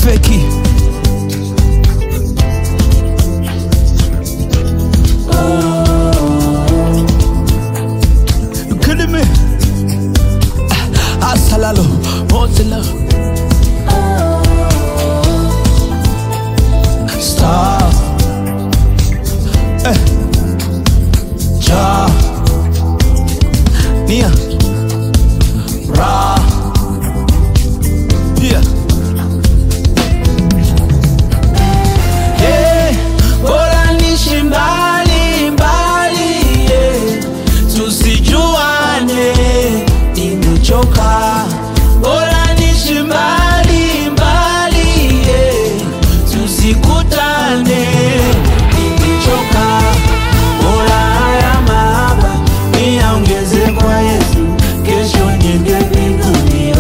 feki. You killing me. Asalalo, Mozilla. Stop. Ja. Nia. Ra. Pia. Yeah. Bora nishi mbali mbali, yeah. Tusijuane, nimechoka. Bora nishi mbali mbali, yeah. Tusikutane, nimechoka. Bora haya mahaba niyaongeze kwa Yesu, kesho niende mbinguni.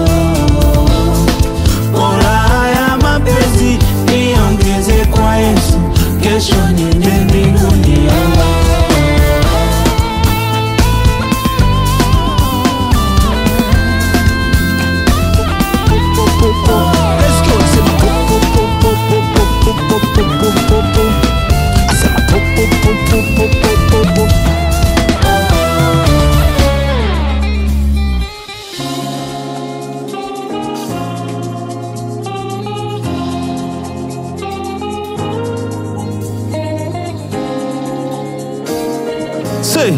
Bora haya mapenzi niyaongeze kwa Yesu, kesho niende mbinguni. Let's go. I said my I said my say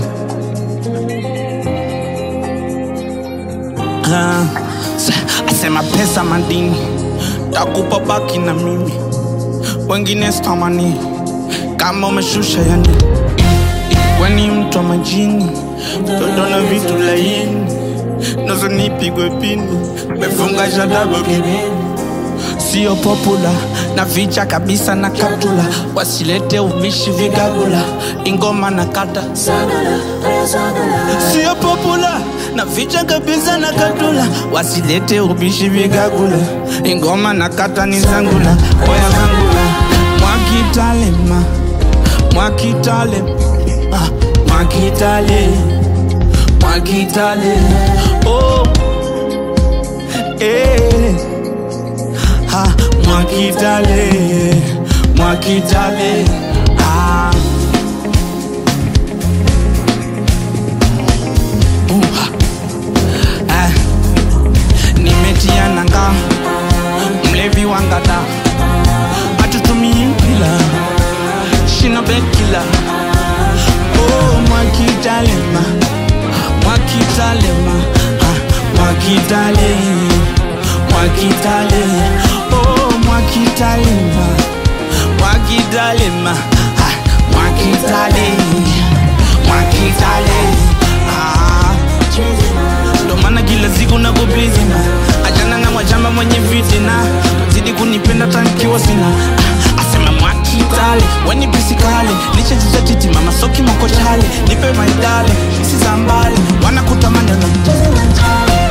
asema pesa madini takupa baki na mimi, wengine stamani kama umeshusha yani. Weni mtu wa majini, toto na vitu laini, nozo nipigwe pini, mefunga shadabu kibini. Sio popular, na vicha kabisa na katula, wasilete ubishi vigagula, ingoma na kata sagala. Sio popular, na vicha kabisa na katula, wasilete ubishi vigagula, ingoma na kata ni zangula. Oya zangula, mwakitalema, mwakitale, mwakitale, mwakitale. Oh, mwakitale, mwakitale. Nimetia nanga, mlevi wangata, atutumi mpila, shino bekila. Oh, mwakitalema, mwakitalema, mwakitale, mwakitale. Oh, mwakitalema, mwakitalema, mwakitale, mwakitale. Ndo maana kila siku na kublizina, ajana na wajamba mwenye vitina, zidi kunipenda tankiwa sina. Asema mwakitale, weni pisikale, licha jizatiti mama soki moko chale, nipe maidale, isi zambale, wana kutamani na mcheze na chale.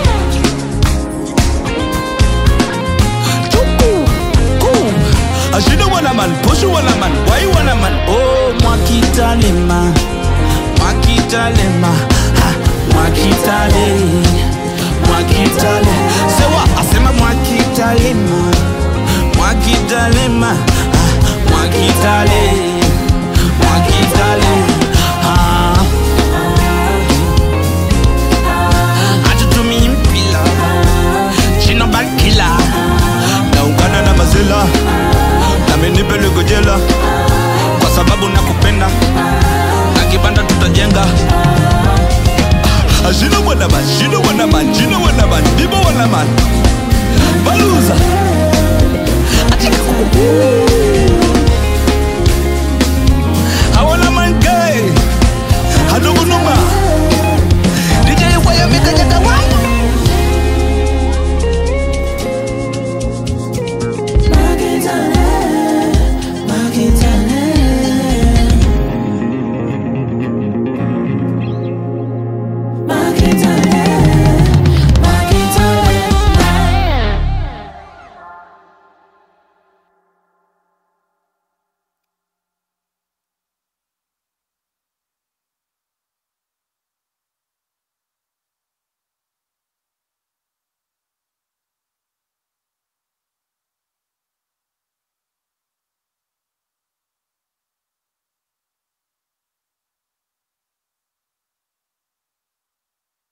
Ashida wana man, pushu wana man, why wana man? Oh, mwakitalema, mwakitalema, mwakitale, mwakitale. Sewa, asema mwakitalema, mwakitalema, mwakitale, mwakitale. Atutumi mpila, chino bakila, na ungana na mazela, na menipele kujela, kwa sababu nakupenda, na kibanda tutajenga. Jino wana man, jino wana man, jino wana man, bibo wana man. Baluza atika I wanna man gay, I don't know.